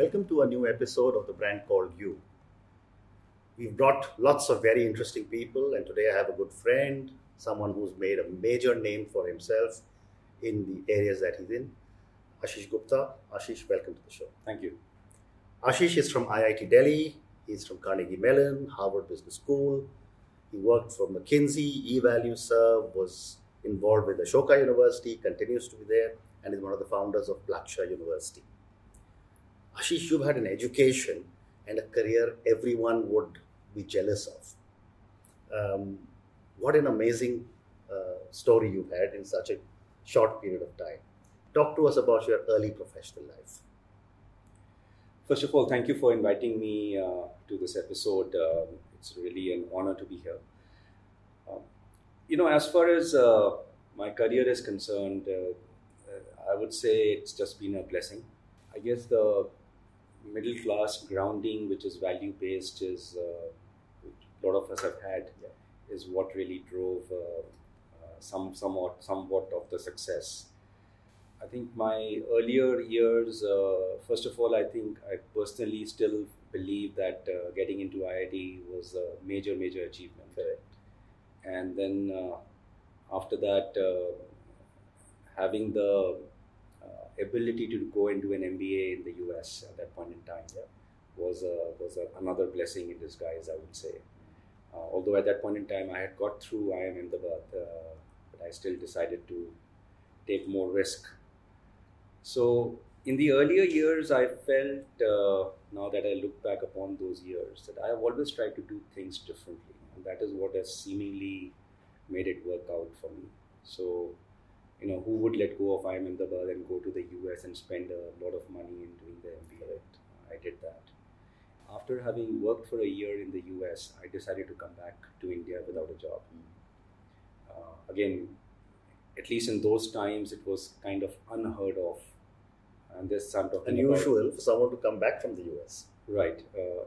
welcome to a new episode of the brand called You. We've brought lots of very interesting people, and today I have a good friend, someone who's made a major name for himself in the areas that he's in, Ashish Gupta. Ashish, welcome to the show. Thank you. Ashish is from IIT Delhi, he's from Carnegie Mellon, Harvard Business School. He worked for McKinsey, eValueServe, was involved with Ashoka University, continues to be there, and is one of the founders of Blacksha University. Ashish, you've had an education and a career everyone would be jealous of. What an amazing story you've had in such a short period of time. Talk to us about your early professional life. First of all, thank you for inviting me to this episode. It's really an honor to be here. As far as my career is concerned, I would say it's just been a blessing. I guess the middle class grounding, which is value based, is a lot of us have had, is what really drove somewhat of the success. I think my earlier years, first of all, I think I personally still believe that getting into IIT was a major achievement. Correct. And then after that, having the ability to go and do an MBA in the US at that point in time was another blessing in disguise, I would say. Although at that point in time I had got through IIM Ahmedabad, but I still decided to take more risk. So in the earlier years, I felt, now that I look back upon those years, that I have always tried to do things differently. And that is what has seemingly made it work out for me. So, who would let go of IIM Ahmedabad and go to the US and spend a lot of money in doing the MBA? I did that. After having worked for a year in the US, I decided to come back to India without a job. Again, at least in those times, it was kind of unheard of. And this I'm talking unusual for someone to come back from the US. Right.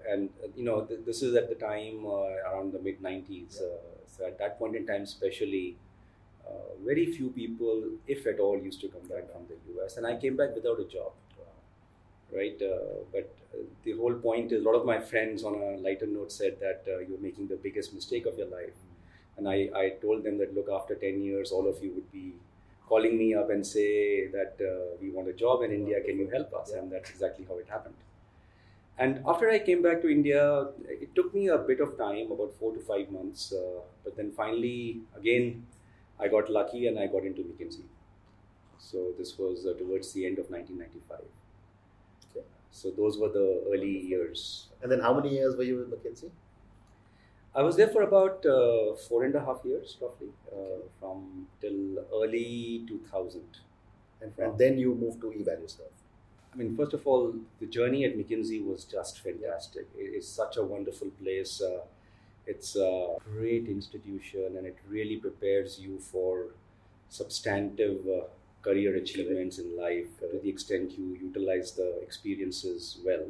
This is at the time around the mid-90s. So at that point in time especially, very few people, if at all, used to come back from the US. And I came back without a job. Right. But the whole point is, a lot of my friends on a lighter note said that you're making the biggest mistake of your life. And I told them that, look, after 10 years, all of you would be calling me up and say that we want a job in India, can you help us? And that's exactly how it happened. And after I came back to India, it took me a bit of time, about 4 to 5 months. But then finally, again, I got lucky and I got into McKinsey. So this was towards the end of 1995. Okay. So those were the early years. And then how many years were you with McKinsey? I was there for about 4.5 years, roughly, from till early 2000. And then you moved to eValueServe. I mean, first of all, the journey at McKinsey was just fantastic. It's such a wonderful place. It's a great institution, and it really prepares you for substantive career achievements in life to the extent you utilize the experiences well.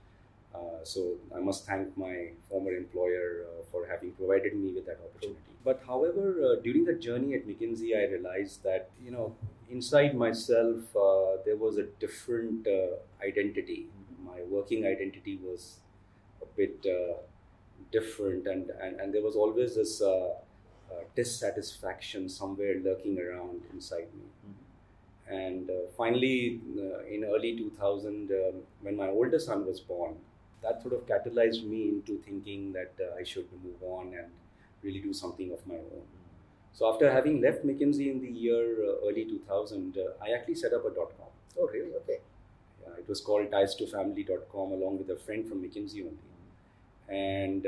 So I must thank my former employer for having provided me with that opportunity. But however, during the journey at McKinsey, I realized that, inside myself, there was a different identity. My working identity was a bit different, and there was always this dissatisfaction somewhere lurking around inside me. Mm-hmm. And finally, in early 2000, when my older son was born, that sort of catalyzed me into thinking that I should move on and really do something of my own. So after having left McKinsey in the year early 2000, I actually set up a .com. Oh, really? Okay. Yeah, it was called ties2family.com, along with a friend from McKinsey only. And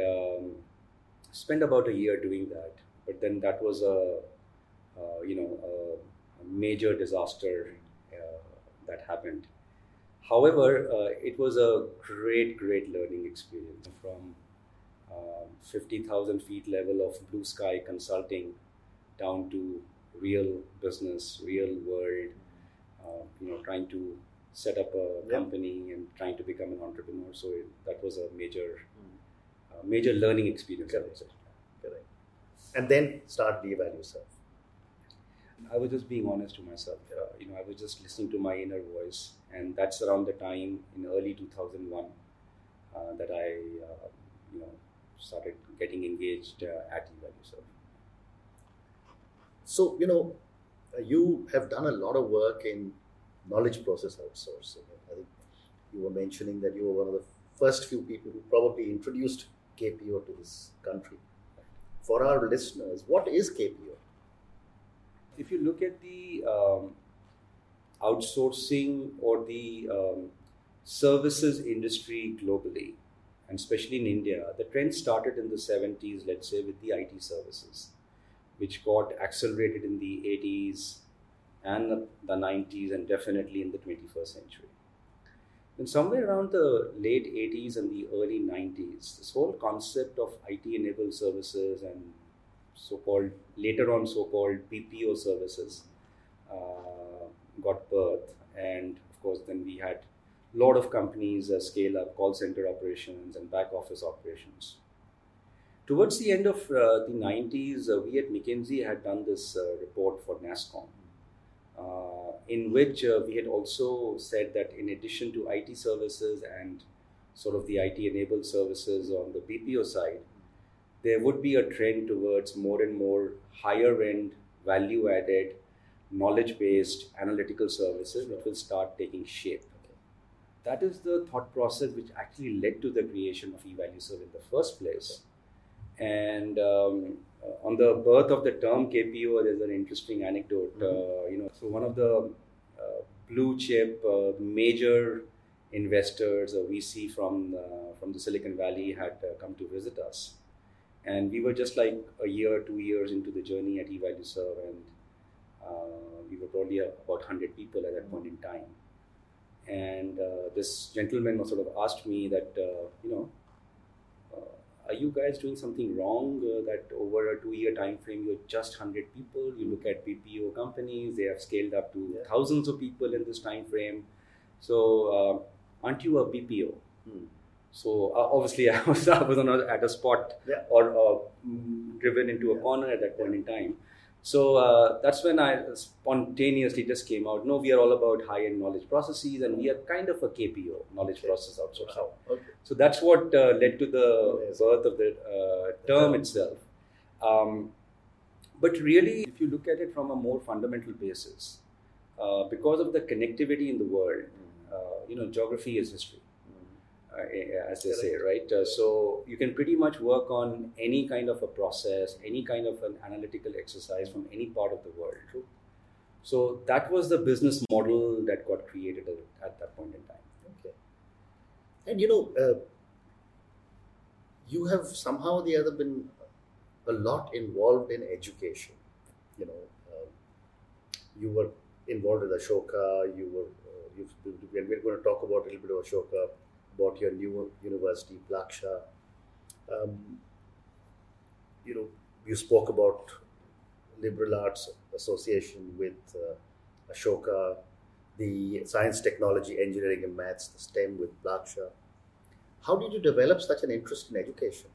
spent about a year doing that. But then that was a major disaster that happened. However, it was a great learning experience. From 50,000 feet level of blue sky consulting down to real business, real world, trying to set up a company and trying to become an entrepreneur. So that was a major learning experience. Correct. And then start eValueServe. I was just being honest to myself. I was just listening to my inner voice, and that's around the time in early 2001 that I, started getting engaged at eValueServe. So, you have done a lot of work in knowledge process outsourcing. I think you were mentioning that you were one of the first few people who probably introduced KPO to this country. For our listeners, what is KPO? If you look at the outsourcing or the services industry globally, and especially in India, the trend started in the 70s, let's say, with the IT services, which got accelerated in the 80s and the 90s, and definitely in the 21st century. And somewhere around the late 80s and the early 90s, this whole concept of IT-enabled services and later on so-called BPO services got birth. And of course, then we had a lot of companies scale up call center operations and back office operations. Towards the end of the 90s, we at McKinsey had done this report for NASSCOM, in which we had also said that in addition to IT services and sort of the IT-enabled services on the BPO side, there would be a trend towards more and more higher-end, value-added, knowledge-based analytical services that will start taking shape. That is the thought process which actually led to the creation of eValueServe in the first place. And on the birth of the term KPO, there's an interesting anecdote. So one of the blue chip major investors, VC from the Silicon Valley, had come to visit us, and we were just like a year, 2 years into the journey at eValueServe, and we were probably about 100 people at that point in time. And this gentleman sort of asked me that, are you guys doing something wrong that over a 2-year time frame you're just 100 people? You look at BPO companies, they have scaled up to thousands of people in this time frame. So aren't you a BPO? So obviously I was not at a spot or driven into a corner at that point in time. So that's when I spontaneously just came out. No, we are all about high-end knowledge processes, and we are kind of a KPO, knowledge process outsourcing. Wow. Okay. So that's what led to the birth of the term itself. But really, if you look at it from a more fundamental basis, because of the connectivity in the world, geography is history. As they say, right? So you can pretty much work on any kind of a process, any kind of an analytical exercise from any part of the world. True. So that was the business model that got created at that point in time. Okay. And you have somehow or the other been a lot involved in education. You were involved with Ashoka. We're going to talk about a little bit of Ashoka, about your new university, Plaksha. You spoke about Liberal Arts Association with Ashoka, the Science, Technology, Engineering and Maths, the STEM with Plaksha. How did you develop such an interest in education?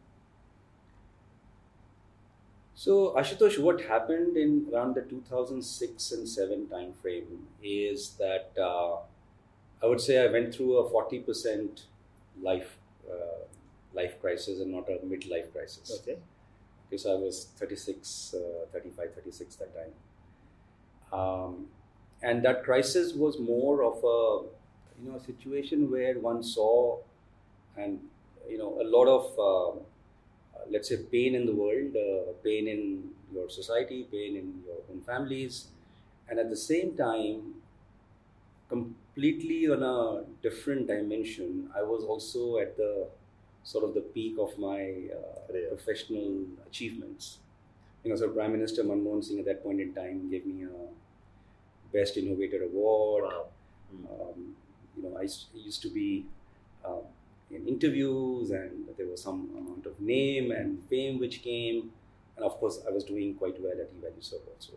So Ashutosh, what happened in around the 2006 and 7 time frame is that I would say I went through a 40% life crisis and not a midlife crisis. Okay. Because I was 36 that time. And that crisis was more of a situation where one saw and a lot of let's say pain in the world, pain in your society, pain in your own families, and at the same time, completely on a different dimension, I was also at the sort of the peak of my professional achievements. So Prime Minister Manmohan Singh at that point in time gave me a Best Innovator Award. Wow. I used to be in interviews, and there was some amount of name and fame which came, and of course I was doing quite well at eValueServe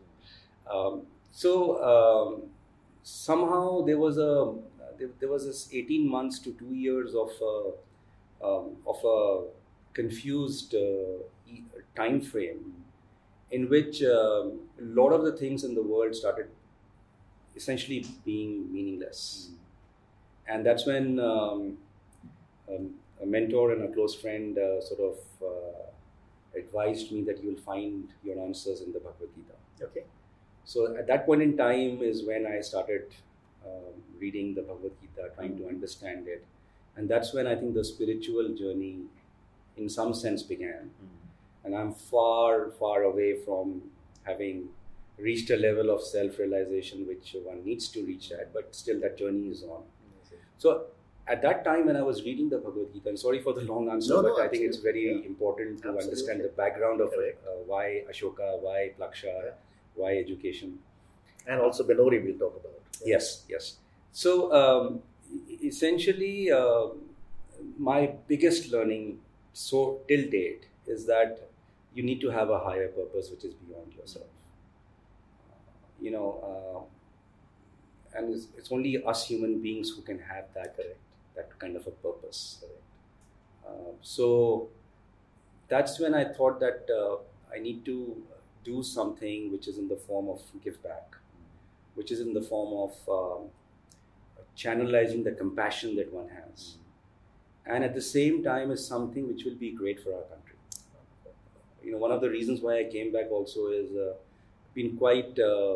also. Somehow there was this 18 months to 2 years of a confused time frame, in which a lot of the things in the world started essentially being meaningless. And that's when a mentor and a close friend advised me that you'll find your answers in the Bhagavad Gita. Okay. So at that point in time is when I started reading the Bhagavad Gita, trying to understand it. And that's when I think the spiritual journey in some sense began. And I'm far, far away from having reached a level of self-realization which one needs to reach at, but still that journey is on. So at that time when I was reading the Bhagavad Gita, and sorry for the long answer, but I think it's very important to understand the background of why Ashoka, why Plaksha, why education. And also Benori we'll talk about. Yes. So essentially my biggest learning till date is that you need to have a higher purpose which is beyond yourself. And it's only us human beings who can have that kind of a purpose. So that's when I thought that I need to do something which is in the form of give back, which is in the form of channelizing the compassion that one has, and at the same time is something which will be great for our country. One of the reasons why I came back also is been quite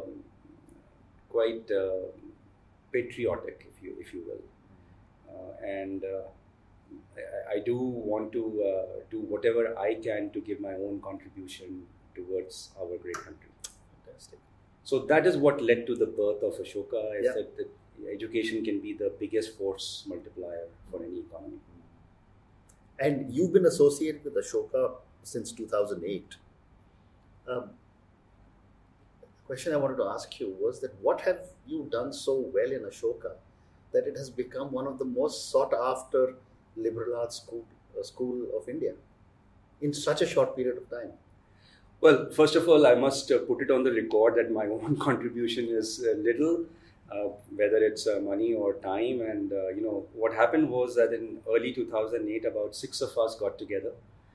patriotic, if you will, and I do want to do whatever I can to give my own contribution towards our great country. Fantastic. So that is what led to the birth of Ashoka. I said that education can be the biggest force multiplier for any economy. And you've been associated with Ashoka since 2008. The question I wanted to ask you was that what have you done so well in Ashoka that it has become one of the most sought after liberal arts school of India in such a short period of time? Well, first of all, I must put it on the record that my own contribution is little, whether it's money or time. And, what happened was that in early 2008, about 6 of us got together.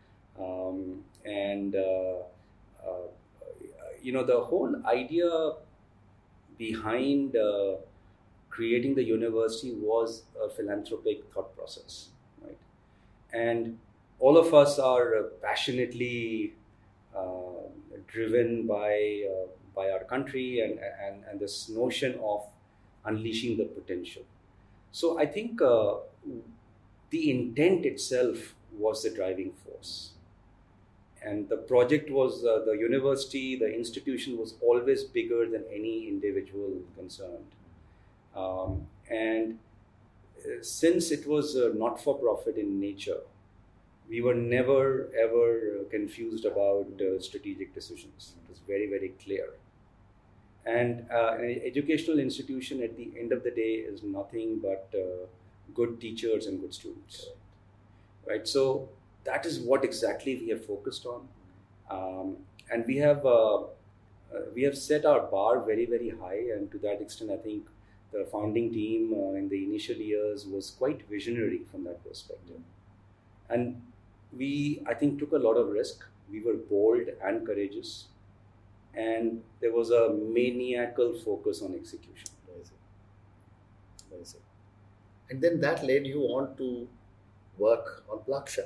The whole idea behind creating the university was a philanthropic thought process, right? And all of us are passionately driven by our country and this notion of unleashing the potential. So I think the intent itself was the driving force. And the project was, the university, the institution was always bigger than any individual concerned. And since it was not-for-profit in nature, we were never ever confused about strategic decisions. It was very, very clear. And an educational institution at the end of the day is nothing but good teachers and good students, right? So that is what exactly we have focused on, and we have set our bar very, very high. And to that extent, I think the founding team in the initial years was quite visionary from that perspective. And we, I think, took a lot of risk. We were bold and courageous, and there was a maniacal focus on execution. Amazing. And then that led you on to work on Plaksha.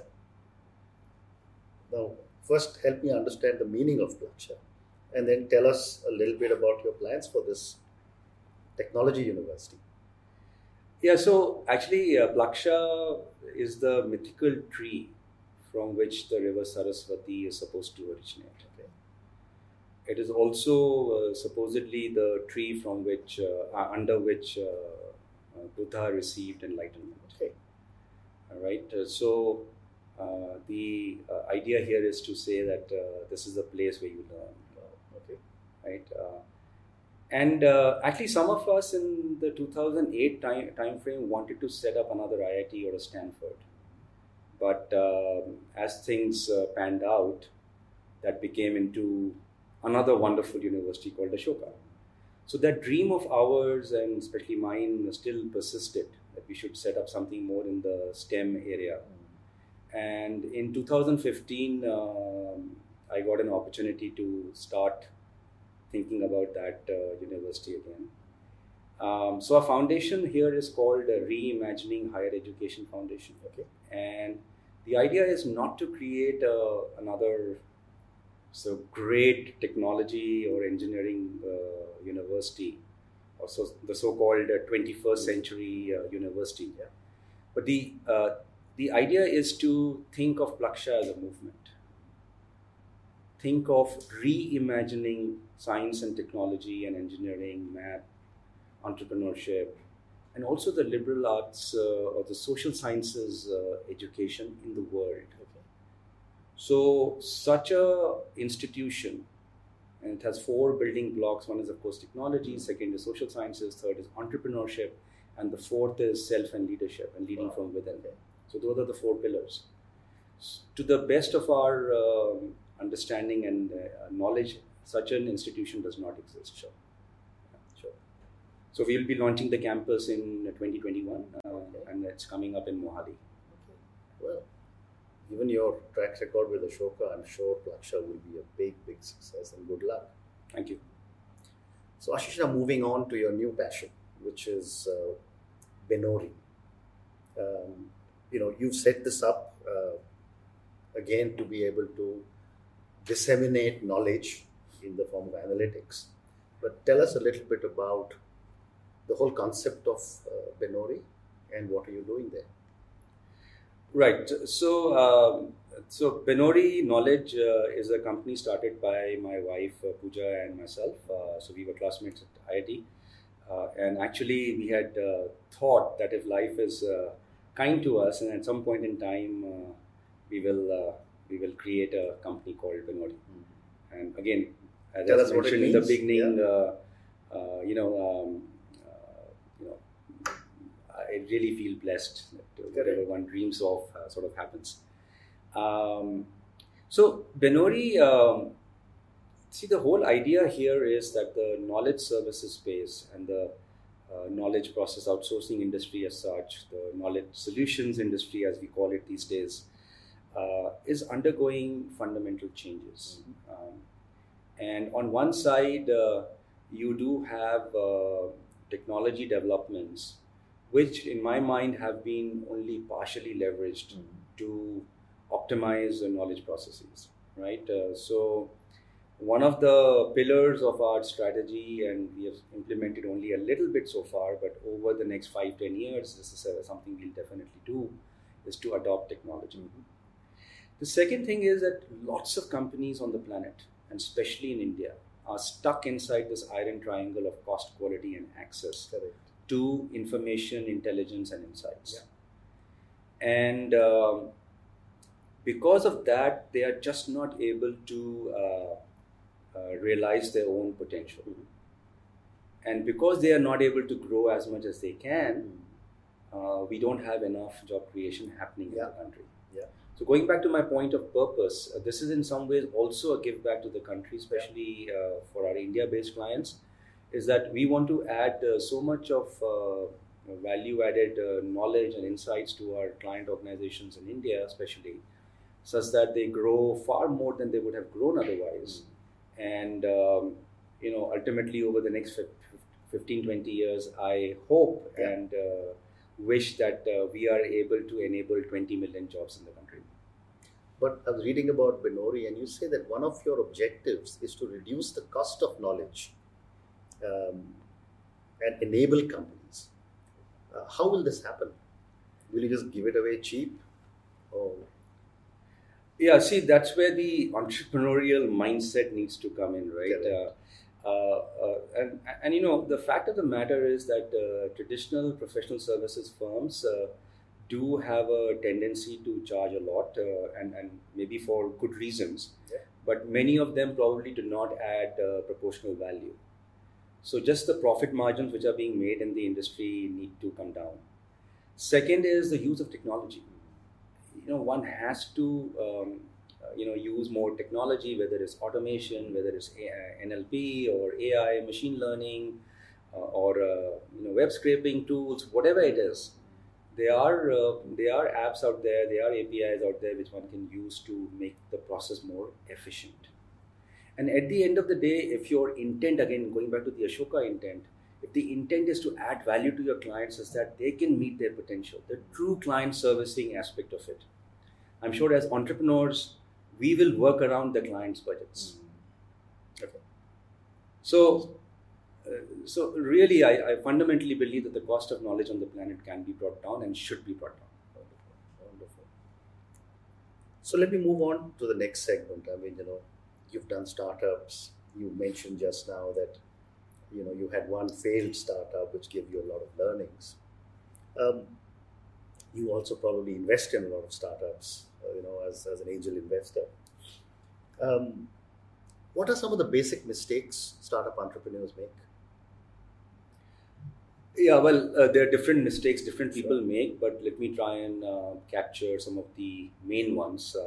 Now, first help me understand the meaning of Plaksha, and then tell us a little bit about your plans for this technology university. Yeah, so actually Plaksha is the mythical tree from which the river Saraswati is supposed to originate. Okay. It is also supposedly the tree from which, under which Buddha received enlightenment. Okay. All right. So the idea here is to say that this is the place where you learn. Okay. Right. And actually, some of us in the 2008 time frame wanted to set up another IIT or a Stanford. But as things panned out, that became into another wonderful university called Ashoka. So that dream of ours, and especially mine, still persisted, that we should set up something more in the STEM area. And in 2015, I got an opportunity to start thinking about that university again. So our foundation here is called Reimagining Higher Education Foundation. Okay. And the idea is not to create another great technology or engineering university, or the so-called 21st century university. Yeah. But the idea is to think of Plaksha as a movement. Think of reimagining science and technology and engineering, math, entrepreneurship, and also the liberal arts or the social sciences education in the world. Okay. So such a institution, and it has 4 building blocks. One is, of course, technology, second is social sciences, third is entrepreneurship, and the fourth is self and leadership and leading from within. Okay. So those are the 4 pillars. To the best of our understanding and knowledge, such an institution does not exist. Sure. Sure. So we will be launching the campus in 2021, Okay. and it's coming up in Mohali. Okay. Well, given your track record with Ashoka, I'm sure Plaksha will be a big, big success, and good luck. Thank you. So Ashish, now moving on to your new passion, which is Benori. You've set this up again to be able to disseminate knowledge in the form of analytics. But tell us a little bit about the whole concept of Benori and what are you doing there? Right. So Benori Knowledge is a company started by my wife Pooja and myself. So we were classmates at IIT, and actually we had thought that if life is kind to us, and at some point in time we will create a company called Benori. Mm-hmm. And again, as Tell I us what it mentioned in the means. beginning, Yeah. I really feel blessed that whatever one dreams of sort of happens. So Benori, see, the whole idea here is that the knowledge services space and the knowledge process outsourcing industry as such, the knowledge solutions industry as we call it these days, is undergoing fundamental changes. Mm-hmm. And on one side, you do have technology developments which in my mind have been only partially leveraged to optimize the knowledge processes, right? So one of the pillars of our strategy, and we have implemented only a little bit so far, but over the next 5-10 years, this is something we'll definitely do, is to adopt technology. Mm-hmm. The second thing is that lots of companies on the planet, and especially in India, are stuck inside this iron triangle of cost, quality, and access. Correct. To information, intelligence, and insights. Yeah. And because of that, they are just not able to realize their own potential. Mm-hmm. And because they are not able to grow as much as they can, we don't have enough job creation happening in the country. Yeah. So going back to my point of purpose, this is in some ways also a give back to the country, especially for our India-based clients, is that we want to add so much of value-added knowledge and insights to our client organizations in India, especially, such that they grow far more than they would have grown otherwise. And, ultimately over the next 15-20 years, I hope and wish that we are able to enable 20 million jobs in the country. But I was reading about Benori, and you say that one of your objectives is to reduce the cost of knowledge and enable companies. How will this happen? Will you just give it away cheap? Or? Yeah, see, that's where the entrepreneurial mindset needs to come in, right? And the fact of the matter is that traditional professional services firms do have a tendency to charge a lot, and maybe for good reasons. Yeah. But many of them probably do not add proportional value. So just the profit margins which are being made in the industry need to come down. Second is the use of technology. One has to use more technology, whether it's automation, whether it's NLP or AI, machine learning, or web scraping tools, whatever it is. There are apps out there, there are APIs out there which one can use to make the process more efficient. And at the end of the day, if your intent, again going back to the Ashoka intent, if the intent is to add value to your clients, is that they can meet their potential, the true client servicing aspect of it. I'm sure as entrepreneurs, we will work around the client's budgets. Okay. So really, I fundamentally believe that the cost of knowledge on the planet can be brought down and should be brought down. Wonderful. Wonderful. So let me move on to the next segment. I mean, you've done startups. You mentioned just now that, you had one failed startup which gave you a lot of learnings. You also probably invest in a lot of startups, as an angel investor. What are some of the basic mistakes startup entrepreneurs make? Yeah, well, there are different mistakes different people make, but let me try and capture some of the main ones.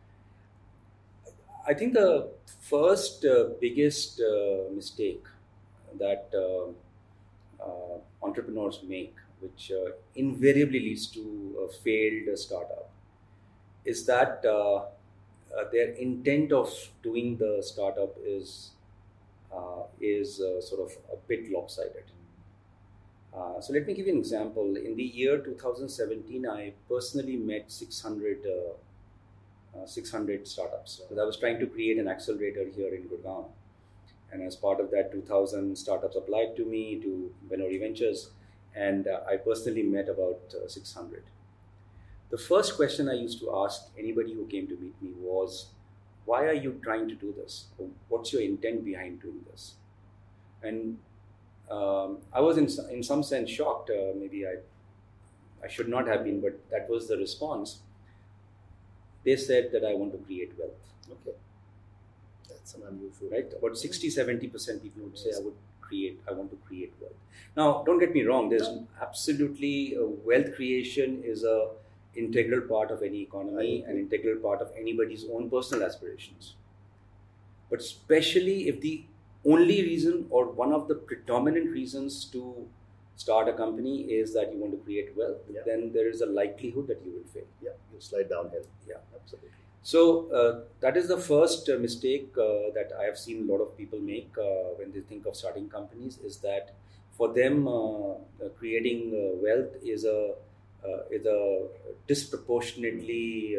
I think the first biggest mistake that entrepreneurs make, which invariably leads to a failed startup, is that their intent of doing the startup is sort of a bit lopsided. So let me give you an example. In the year 2017, I personally met 600 startups. Because I was trying to create an accelerator here in Gurgaon. And as part of that, 2,000 startups applied to me, to Benori Ventures, and I personally met about 600. The first question I used to ask anybody who came to meet me was, why are you trying to do this? What's your intent behind doing this? And I was in some sense shocked. Maybe I should not have been, but that was the response. They said that I want to create wealth. Okay. That's an unusual. Right? About 60-70% people would say I want to create wealth. Now, don't get me wrong. There's absolutely wealth creation is a integral part of any economy, an integral part of anybody's own personal aspirations. But especially if the only reason or one of the predominant reasons to start a company is that you want to create wealth, then there is a likelihood that you will fail. Yeah, you slide downhill. Yeah, absolutely. So that is the first mistake that I have seen a lot of people make when they think of starting companies, is that for them creating wealth is a disproportionately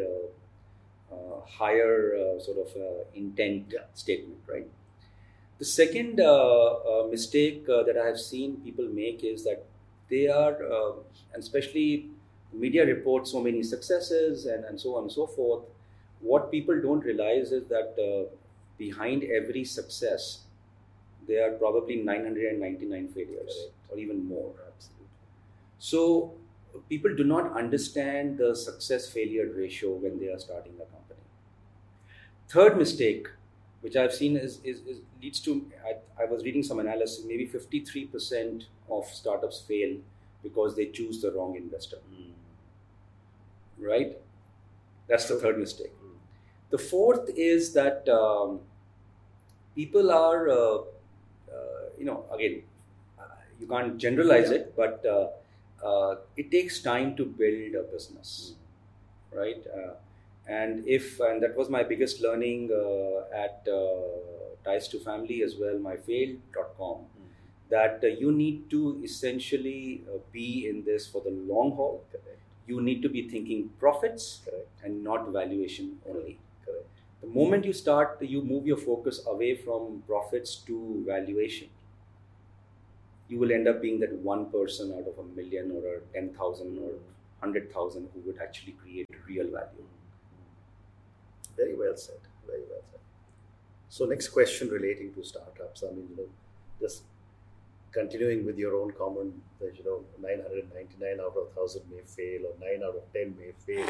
higher sort of intent statement, right? The second mistake that I have seen people make is that they are, and especially media reports so many successes and so on and so forth. What people don't realize is that behind every success, there are probably 999 failures, or even more. Absolutely. So people do not understand the success-failure ratio when they are starting a company. Third mistake, which I've seen is leads to, I was reading some analysis, maybe 53% of startups fail because they choose the wrong investor. Right? That's the third mistake. The fourth is that people are, again, you can't generalize it, but it takes time to build a business, right? And that was my biggest learning at Ties to Family as well, my failed.com, that you need to essentially be in this for the long haul. Correct. You need to be thinking profits. Correct. And not valuation only. Correct. The moment you start, you move your focus away from profits to valuation, you will end up being that one person out of 1 million or 10,000 or 100,000 who would actually create real value. Very well said. Very well said. So next question relating to startups. I mean, just continuing with your own comment that 999 out of 1,000 may fail, or 9 out of 10 may fail.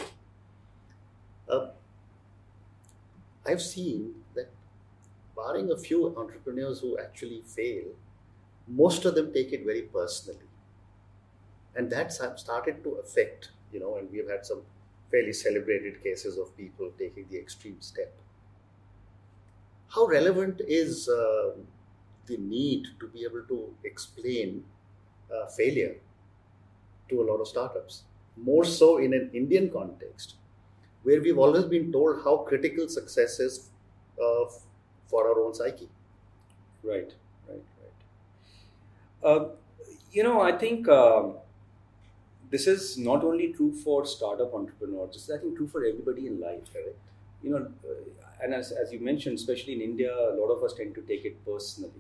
I've seen that, barring a few entrepreneurs who actually fail, most of them take it very personally, and that's started to affect. And we've had some fairly celebrated cases of people taking the extreme step. How relevant is the need to be able to explain failure to a lot of startups? more so in an Indian context, where we've always been told how critical success is for our own psyche. Right, right, right. I think this is not only true for startup entrepreneurs. This is, I think, true for everybody in life. Correct. And as you mentioned, especially in India, a lot of us tend to take it personally.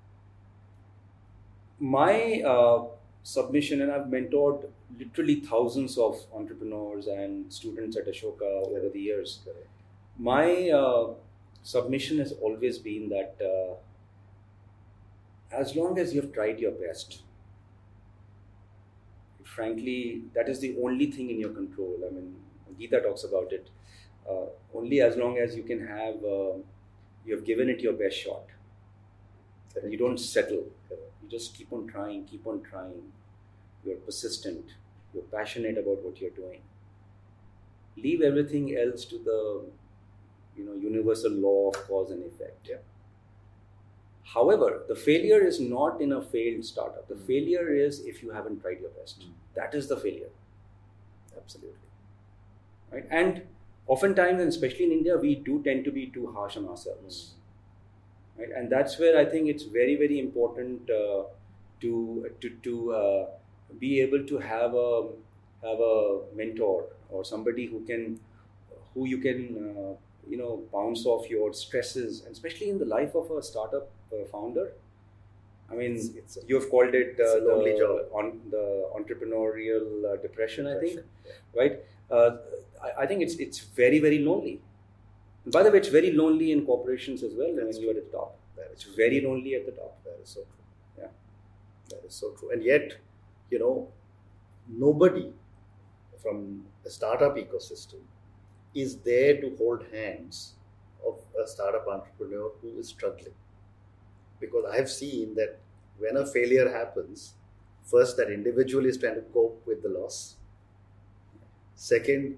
My submission, and I've mentored literally thousands of entrepreneurs and students at Ashoka over the years. Correct. My submission has always been that as long as you've tried your best, frankly, that is the only thing in your control. I mean, Gita talks about it. Only as long as you can have, you have given it your best shot. Correct. You don't settle. Correct. You just keep on trying, keep on trying. You're persistent. You're passionate about what you're doing. Leave everything else to the, universal law of cause and effect. Yeah. However, the failure is not in a failed startup. The failure is if you haven't tried your best. That is the failure. Absolutely. Right? And oftentimes, and especially in India, we do tend to be too harsh on ourselves. Right? And that's where I think it's very, very important to be able to have a mentor or somebody who you can bounce off your stresses, and especially in the life of a startup founder. I mean, you've called it a lonely job. The entrepreneurial depression, I think, Yeah. right? I think it's very, very lonely. And by the way, it's very lonely in corporations as well. When you're at the top, it's very lonely at the top. That is so true. Yeah, that is so true. And yet, nobody from the startup ecosystem is there to hold hands of a startup entrepreneur who is struggling. Because I have seen that when a failure happens, first that individual is trying to cope with the loss. Second,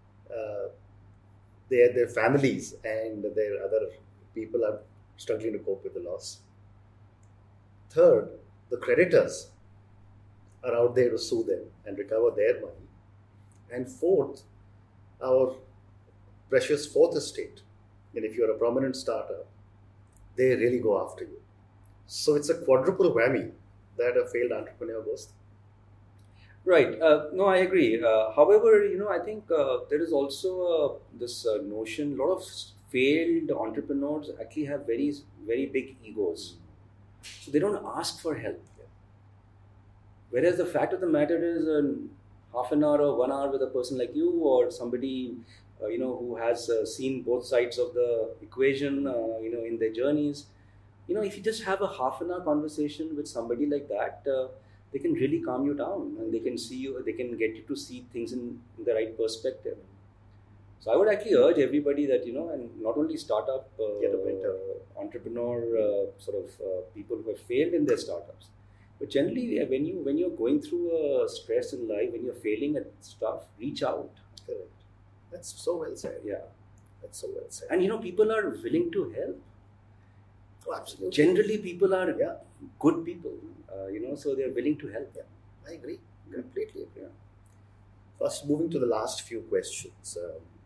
their families and their other people are struggling to cope with the loss. Third, the creditors are out there to sue them and recover their money. And fourth, our precious fourth estate. And if you're a prominent startup, they really go after you. So it's a quadruple whammy that a failed entrepreneur goes through. Right. No, I agree. However, I think there is also this notion. A lot of failed entrepreneurs actually have very, very big egos, so they don't ask for help. Whereas the fact of the matter is, half an hour or 1 hour with a person like you or somebody who has seen both sides of the equation, in their journeys. If you just have a half an hour conversation with somebody like that, they can really calm you down, and they can see you. They can get you to see things in the right perspective. So I would actually urge everybody that and not only startup entrepreneur people who have failed in their startups, but generally when you're going through a stress in life, when you're failing at stuff, reach out. Correct. That's so well said. Yeah, that's so well said. And people are willing to help. Oh, absolutely. Generally, people are good people. So they're willing to help. Yeah, I agree. Completely agree. Yeah. First, moving to the last few questions.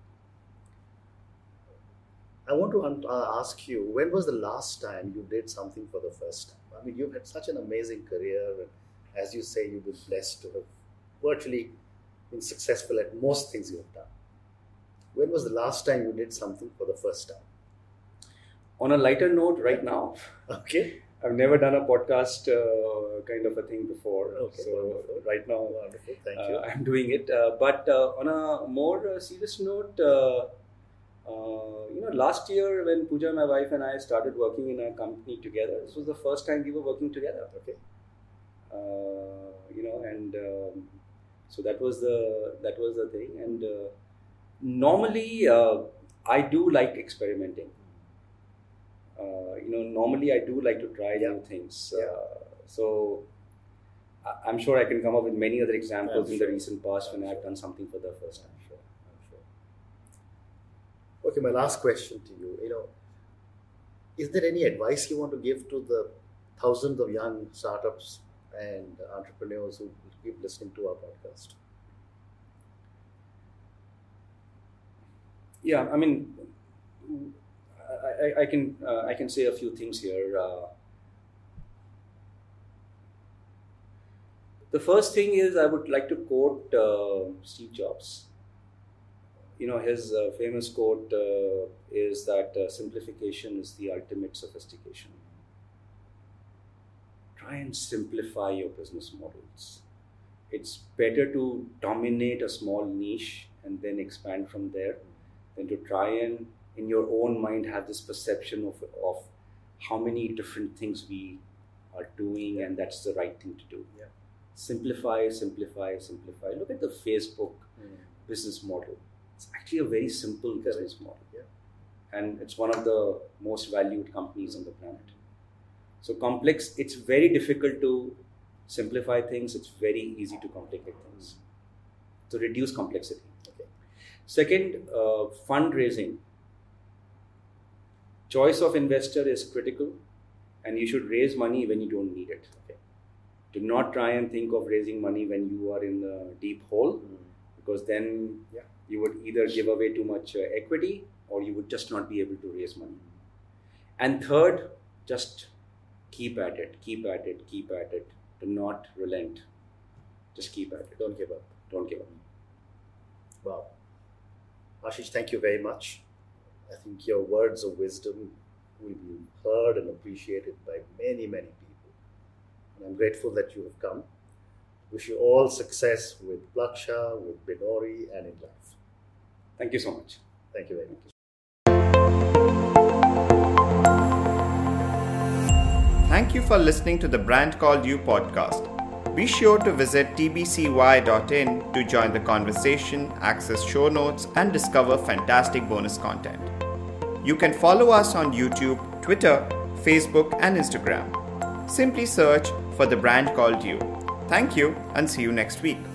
I want to ask you, when was the last time you did something for the first time? I mean, you've had such an amazing career, and as you say, you've been blessed to have virtually been successful at most things you have done. When was the last time you did something for the first time? On a lighter note, right now. Okay. I've never done a podcast kind of a thing before. Okay, so wonderful. Right now, Wonderful. Thank you. I'm doing it. But on a more serious note, last year when Pooja, my wife, and I started working in a company together, this was the first time we were working together. Okay. So that was the thing. And normally, I do like experimenting. Normally I do like to try new things. So I'm sure I can come up with many other examples in the recent past when I've done something for the first time. I'm sure. Okay, my last question to you. Is there any advice you want to give to the thousands of young startups and entrepreneurs who keep listening to our podcast? Yeah, I mean, I can say a few things here. The first thing is I would like to quote Steve Jobs. His famous quote is that simplification is the ultimate sophistication. Try and simplify your business models. It's better to dominate a small niche and then expand from there than to try and, in your own mind, have this perception of how many different things we are doing and that's the right thing to do. Yeah. Simplify, simplify, simplify. Look at the Facebook business model. It's actually a very simple business model. Yeah. And it's one of the most valued companies on the planet. So complex, it's very difficult to simplify things. It's very easy to complicate things. So reduce complexity. Okay. Second, fundraising. Choice of investor is critical, and you should raise money when you don't need it. Okay. Do not try and think of raising money when you are in a deep hole, because then you would either give away too much equity or you would just not be able to raise money. And third, just keep at it, keep at it, keep at it. Do not relent. Just keep at it. Don't give up. Don't give up. Wow. Ashish, thank you very much. I think your words of wisdom will be heard and appreciated by many, many people. And I'm grateful that you have come. Wish you all success with Plaksha, with Binori, and in life. Thank you so much. Thank you very much. Thank you for listening to the Brand Called You podcast. Be sure to visit tbcy.in to join the conversation, access show notes, and discover fantastic bonus content. You can follow us on YouTube, Twitter, Facebook, and Instagram. Simply search for the Brand Called You. Thank you and see you next week.